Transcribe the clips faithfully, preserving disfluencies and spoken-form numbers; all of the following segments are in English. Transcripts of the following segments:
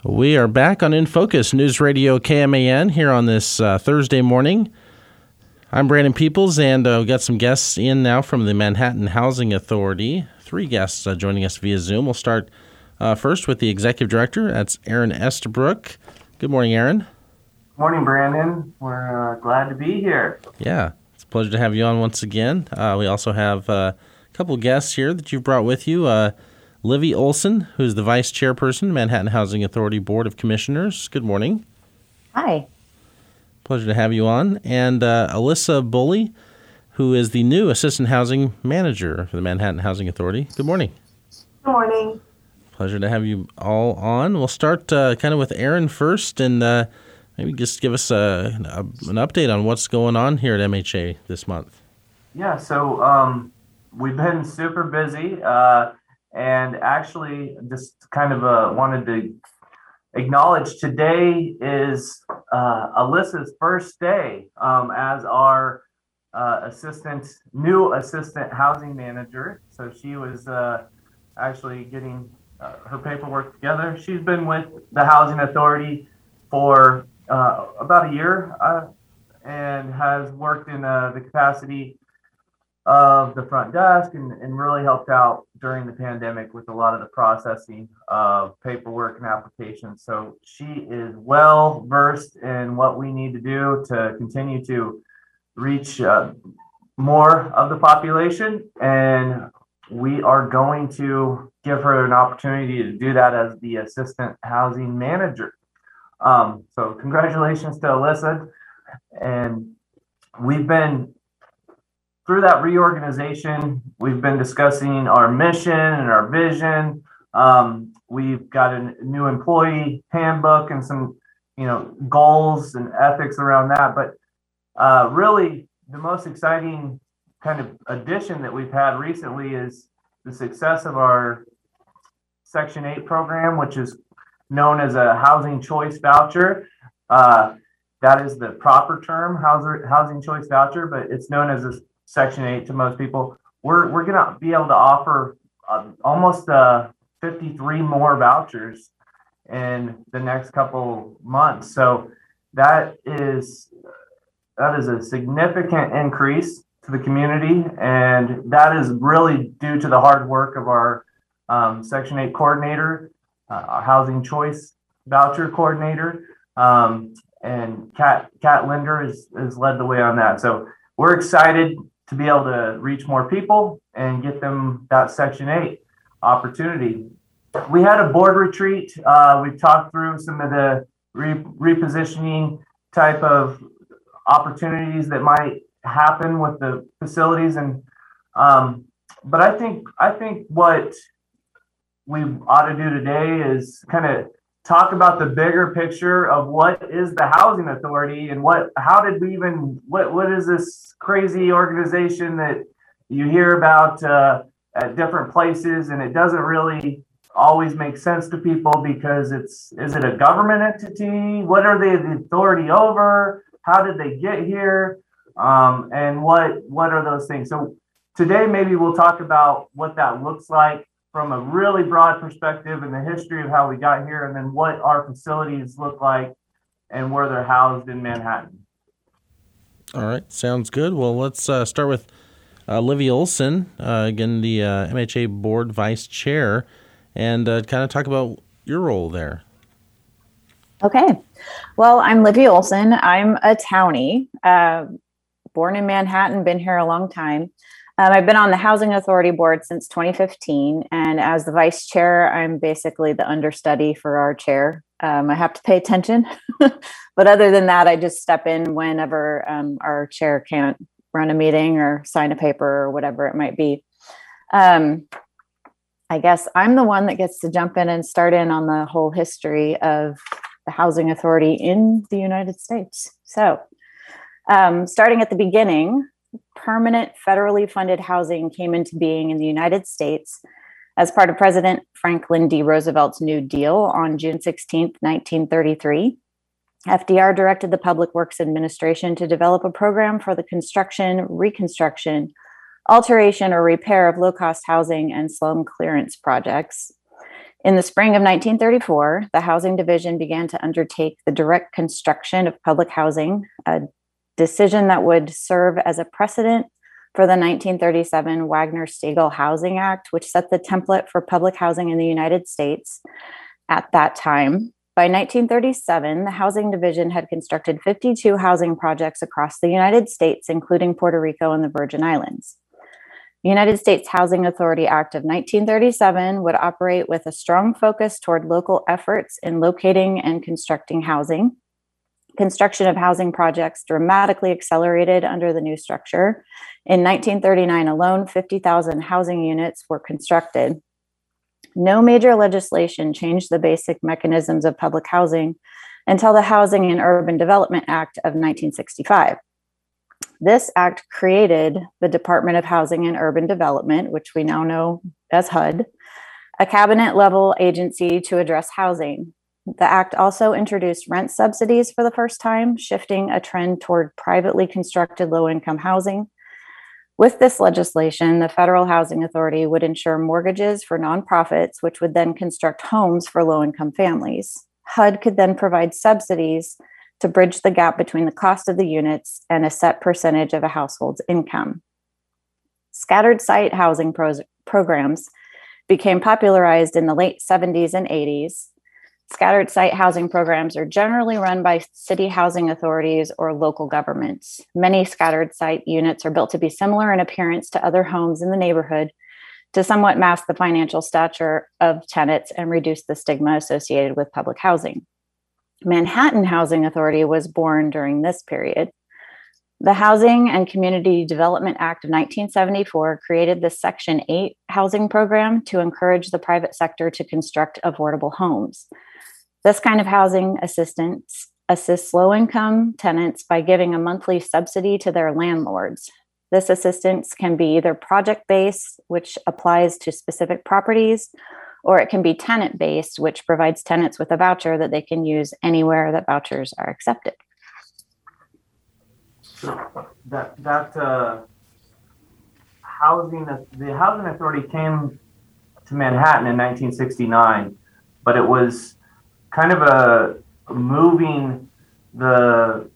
We are back on In Focus, News Radio K M A N, here on this uh, Thursday morning. I'm Brandon Peoples, and uh, we've got some guests in now from the Manhattan Housing Authority. Three guests uh, joining us via Zoom. We'll start uh, first with the Executive Director. That's Aaron Estabrook. Good morning, Aaron. Morning, Brandon. We're uh, glad to be here. Yeah, it's a pleasure to have you on once again. Uh, we also have uh, a couple guests here that you've brought with you. Uh, Livy Olson, who's the Vice Chairperson, Manhattan Housing Authority Board of Commissioners. Good morning. Hi. Pleasure to have you on. And uh, Alyssa Bully, who is the new Assistant Housing Manager for the Manhattan Housing Authority. Good morning. Good morning. Pleasure to have you all on. We'll start uh, kind of with Aaron first, and uh, maybe just give us a, a, an update on what's going on here at M H A this month. Yeah, so um, we've been super busy, uh, and actually just kind of uh, wanted to acknowledge today is uh, Alyssa's first day um, as our uh, assistant, new assistant housing manager. So she was uh, actually getting uh, her paperwork together. She's been with the Housing Authority for uh, about a year uh, and has worked in uh, the capacity of the front desk and, and really helped out during the pandemic with a lot of the processing of paperwork and applications. So she is well versed in what we need to do to continue to reach uh, more of the population. And we are going to give her an opportunity to do that as the assistant housing manager. Um, so congratulations to Alyssa. And we've been through that reorganization, we've been discussing our mission and our vision. Um, we've got a new employee handbook and some, you know, goals and ethics around that. But uh, really, the most exciting kind of addition that we've had recently is the success of our Section eight program, which is known as a housing choice voucher. Uh, that is the proper term, housing choice voucher, but it's known as a Section eight to most people. We're we're gonna be able to offer uh, almost uh, fifty-three more vouchers in the next couple months. So that is that is a significant increase to the community, and that is really due to the hard work of our um, Section eight coordinator, uh, our housing choice voucher coordinator, um, and Kat Kat Linder is has led the way on that. So we're excited to be able to reach more people and get them that Section eight opportunity. We had a board retreat. Uh, we talked through some of the re- repositioning type of opportunities that might happen with the facilities. And um, but I think I think what we ought to do today is kind of talk about the bigger picture of what is the Housing Authority and what, how did we even, what, what is this crazy organization that you hear about uh, at different places, and it doesn't really always make sense to people because it's, is it a government entity? What are they the authority over? How did they get here? Um, and what, what are those things? So today, maybe we'll talk about what that looks like from a really broad perspective and the history of how we got here, and then what our facilities look like and where they're housed in Manhattan. All right, sounds good. Well, let's uh, start with uh, Livy Olson, uh, again, the uh, M H A Board Vice Chair, and uh, kind of talk about your role there. Okay. Well, I'm Livy Olson. I'm a townie, uh, born in Manhattan, been here a long time. Um, I've been on the Housing Authority Board since twenty fifteen, and as the vice chair, I'm basically the understudy for our chair. Um, I have to pay attention, but other than that, I just step in whenever um, our chair can't run a meeting or sign a paper or whatever it might be. Um, I guess I'm the one that gets to jump in and start in on the whole history of the Housing Authority in the United States. So um, starting at the beginning, permanent federally funded housing came into being in the United States as part of President Franklin D. Roosevelt's New Deal on June sixteenth, nineteen thirty-three. F D R directed the Public Works Administration to develop a program for the construction, reconstruction, alteration, or repair of low-cost housing and slum clearance projects. In the spring of nineteen thirty-four, the Housing Division began to undertake the direct construction of public housing, a decision that would serve as a precedent for the nineteen thirty-seven Wagner-Steagall Housing Act, which set the template for public housing in the United States at that time. By nineteen thirty-seven, the Housing Division had constructed fifty-two housing projects across the United States, including Puerto Rico and the Virgin Islands. The United States Housing Authority Act of nineteen thirty-seven would operate with a strong focus toward local efforts in locating and constructing housing. Construction of housing projects dramatically accelerated under the new structure. In nineteen thirty-nine alone, fifty thousand housing units were constructed. No major legislation changed the basic mechanisms of public housing until the Housing and Urban Development Act of nineteen sixty-five. This act created the Department of Housing and Urban Development, which we now know as H U D, a cabinet-level agency to address housing. The act also introduced rent subsidies for the first time, shifting a trend toward privately constructed low-income housing. With this legislation, the Federal Housing Authority would ensure mortgages for nonprofits, which would then construct homes for low-income families. H U D could then provide subsidies to bridge the gap between the cost of the units and a set percentage of a household's income. Scattered site housing pros- programs became popularized in the late seventies and eighties. Scattered site housing programs are generally run by city housing authorities or local governments. Many scattered site units are built to be similar in appearance to other homes in the neighborhood to somewhat mask the financial stature of tenants and reduce the stigma associated with public housing. Manhattan Housing Authority was born during this period. The Housing and Community Development Act of nineteen seventy-four created the Section eight housing program to encourage the private sector to construct affordable homes. This kind of housing assistance assists low-income tenants by giving a monthly subsidy to their landlords. This assistance can be either project-based, which applies to specific properties, or it can be tenant-based, which provides tenants with a voucher that they can use anywhere that vouchers are accepted. So that that uh, housing, the housing authority came to Manhattan in nineteen sixty-nine, but it was kind of a moving the,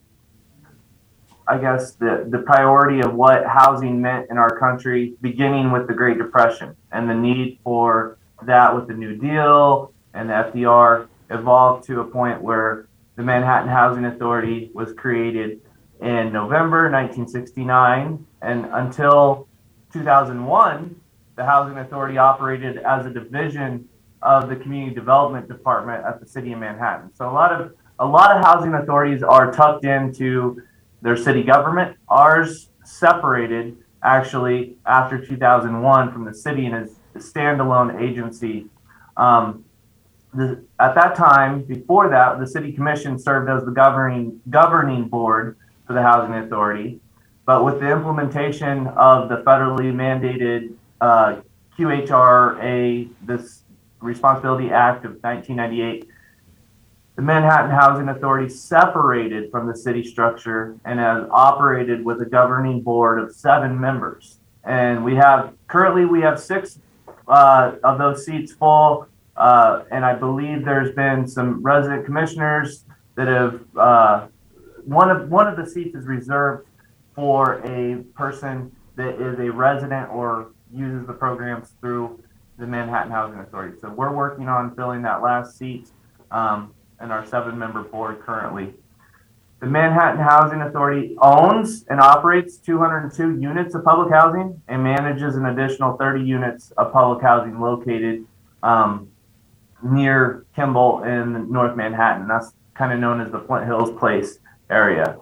I guess the the priority of what housing meant in our country, beginning with the Great Depression and the need for that with the New Deal and the F D R evolved to a point where the Manhattan Housing Authority was created in November nineteen sixty-nine, and until two thousand one, the Housing Authority operated as a division of the Community Development Department at the City of Manhattan. So a lot of a lot of housing authorities are tucked into their city government. Ours separated actually after two thousand one from the city and is a standalone agency. Um, the, at that time, before that, the City Commission served as the governing governing board for the Housing Authority. But with the implementation of the federally mandated uh, Q H R A, this Responsibility Act of nineteen ninety-eight, the Manhattan Housing Authority separated from the city structure and has operated with a governing board of seven members. And we have currently we have six uh, of those seats full, uh, and I believe there's been some resident commissioners that have uh, one of one of the seats is reserved for a person that is a resident or uses the programs through the Manhattan Housing Authority. So we're working on filling that last seat um, in our seven-member board currently. The Manhattan Housing Authority owns and operates two hundred two units of public housing and manages an additional thirty units of public housing located um, near Kimball in North Manhattan. That's kind of known as the Flint Hills Place area.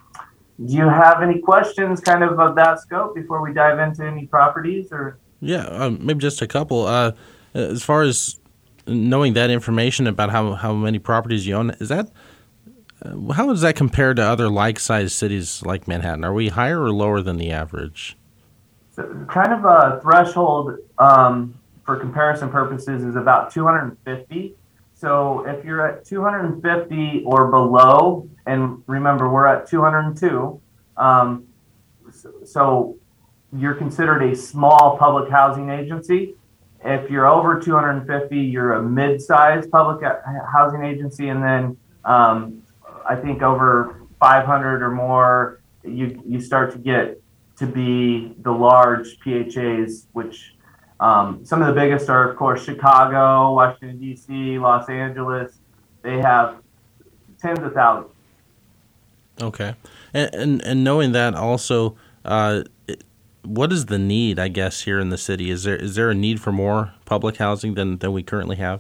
Do you have any questions kind of of that scope before we dive into any properties? Or Yeah, um, maybe just a couple. Uh, as far as knowing that information about how, how many properties you own, is that uh, how does that compare to other like-sized cities like Manhattan? Are we higher or lower than the average? So kind of a threshold um, for comparison purposes is about two hundred fifty. So if you're at two hundred fifty or below, and remember we're at two hundred two, um, so, so you're considered a small public housing agency. if you're over two hundred fifty, you're a mid-sized public housing agency, and then um, I think over five hundred or more, you you start to get to be the large P H As, which um, some of the biggest are, of course, Chicago, Washington, D C, Los Angeles. They have tens of thousands. Okay. And and, and knowing that also, uh, it, what is the need, I guess, here in the city? Is there is there a need for more public housing than, than we currently have?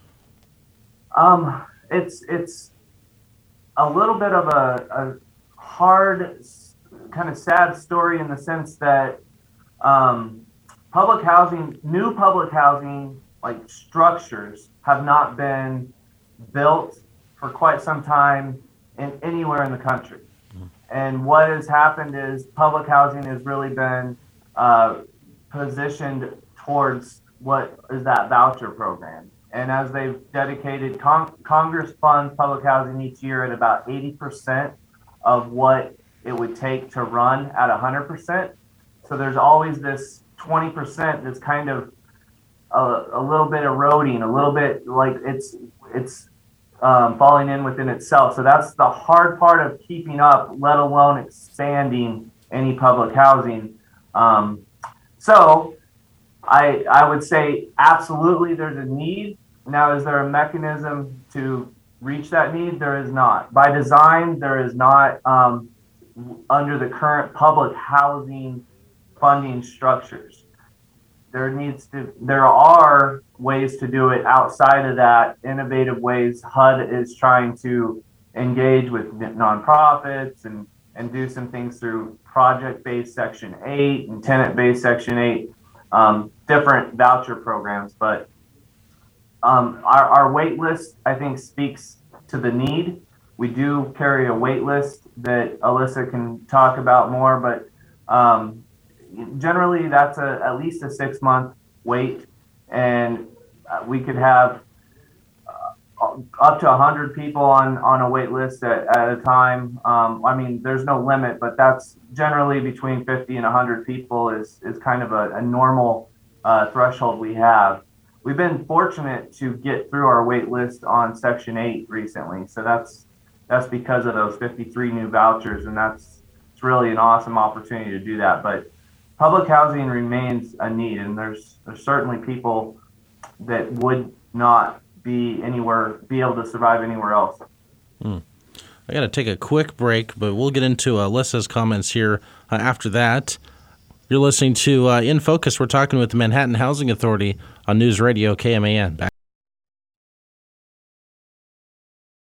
Um, it's it's a little bit of a, a hard, kind of sad story in the sense that um, public housing, new public housing, like structures, have not been built for quite some time in anywhere in the country. And what has happened is public housing has really been uh, positioned towards what is that voucher program. And as they've dedicated, con- Congress funds public housing each year at about eighty percent of what it would take to run at one hundred percent. So there's always this twenty percent that's kind of a, a little bit eroding, a little bit like it's it's um, falling in within itself. So that's the hard part of keeping up, let alone expanding any public housing. Um, so I I would say absolutely there's a need. Now, is there a mechanism to reach that need? There is not. By design, there is not um, under the current public housing funding structures. There needs to, there are ways to do it outside of that, innovative ways. H U D is trying to engage with nonprofits and, and do some things through project-based Section eight and tenant-based Section eight, um, different voucher programs. But um, our, our wait list, I think, speaks to the need. We do carry a wait list that Alyssa can talk about more, but um, generally that's a, at least a six month wait, and uh, we could have uh, up to one hundred people on, on a wait list at, at a time. Um, I mean, there's no limit, but that's generally between fifty and one hundred people is, is kind of a, a normal uh, threshold we have. We've been fortunate to get through our wait list on Section eight recently, so that's that's because of those fifty-three new vouchers, and that's it's really an awesome opportunity to do that. But public housing remains a need, and there's there's certainly people that would not be anywhere, be able to survive anywhere else. Hmm. I got to take a quick break, but we'll get into Alyssa's comments here uh, after that. You're listening to uh, In Focus. We're talking with the Manhattan Housing Authority on News Radio K M A N. Back